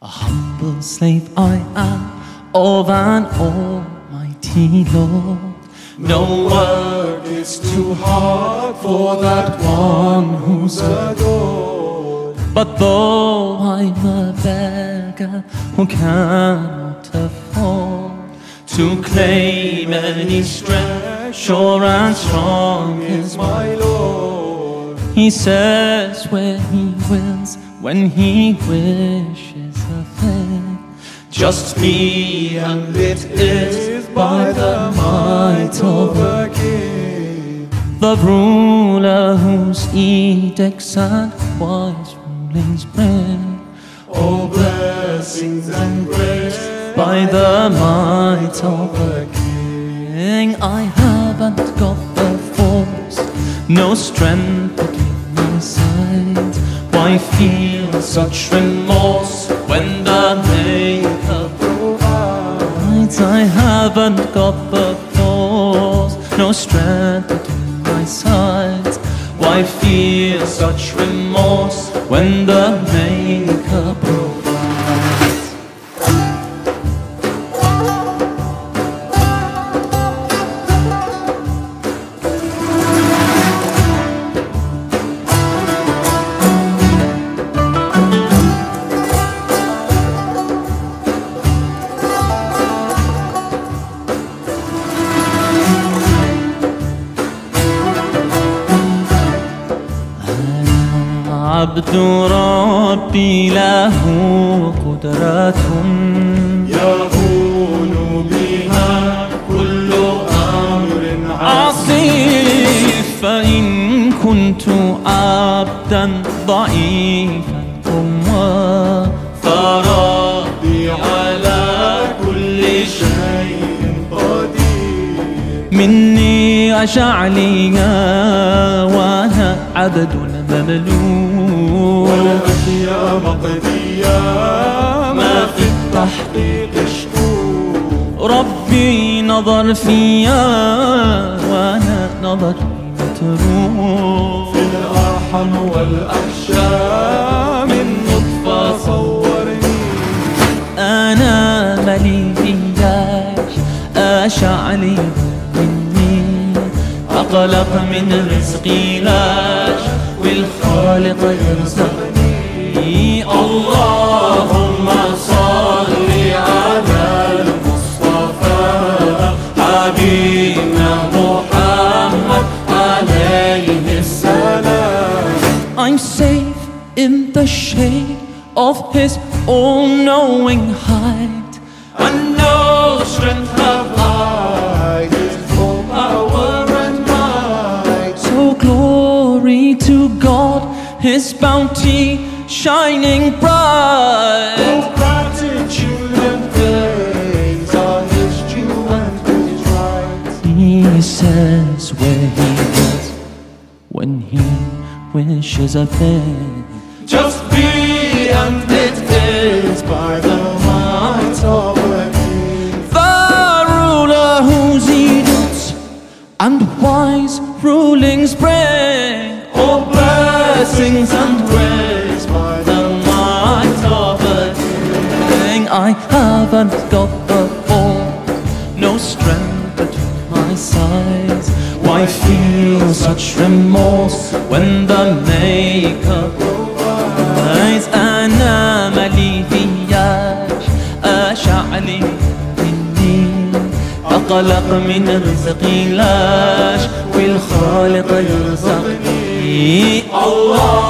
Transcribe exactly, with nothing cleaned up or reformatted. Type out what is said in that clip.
A humble slave I am of an almighty Lord. No work is too hard for that one who's adored. But though I'm a beggar who cannot afford to claim any strength, sure and strong is my Lord. He says where He wills, when He wishes a thing, just be, and it is by the might of a King. The ruler whose edicts and wise rulings bring all blessings and grace by the might of a King. I haven't got the force, no strength between my sides. Why feel such remorse when the Maker provides? I haven't got the force, no strength between my sides. Why feel such remorse when the Maker provides? عبد ربي له قدرة يهون بها كل أمر عصيب، فإن كنت عبدا ضعيفا قوى، فربي على كل شيء قدير. مني أجعلي وأنا عبد مملوك، والأشياء مقضية ما في التحقيق شكوك. ربي نظر فيا وأنا نظري متروك، في الأرحم والأحشاء من نطفة صورني. أنا ملي بياش أشعلي مني، أقلق من رزقي لاش والخالق يرزقني. اللهم صل على المصطفى حبيبنا محمد عليه السلام. I'm safe in the shade of His all-knowing height, And no strength have I, His full power and might. so glory to God, His bounty shining bright. Oh, gratitude and praise are His due and His right. He says where He is, when He wishes a thing, Just be, and it is by the might of a King. the ruler whose edicts and wise rulings bring All blessings and grace by the might of a King. I haven't got the force, no strength between my sides. Why feel such remorse when the Maker provides? أنا ملي فياش أشعلي مني، أقلق من رزقي لاش والخالق يرزقني. الله